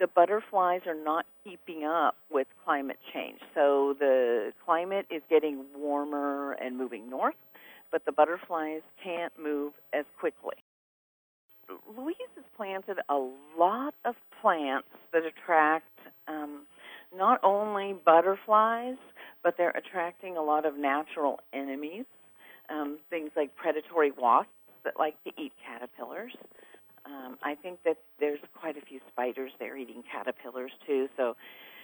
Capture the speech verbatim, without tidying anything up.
the butterflies are not keeping up with climate change. So the climate is getting warmer and moving north, but the butterflies can't move as quickly. Louise has planted a lot of plants that attract um, not only butterflies, but they're attracting a lot of natural enemies, um, things like predatory wasps that like to eat caterpillars. Um, I think that there's quite a few spiders there eating caterpillars too. So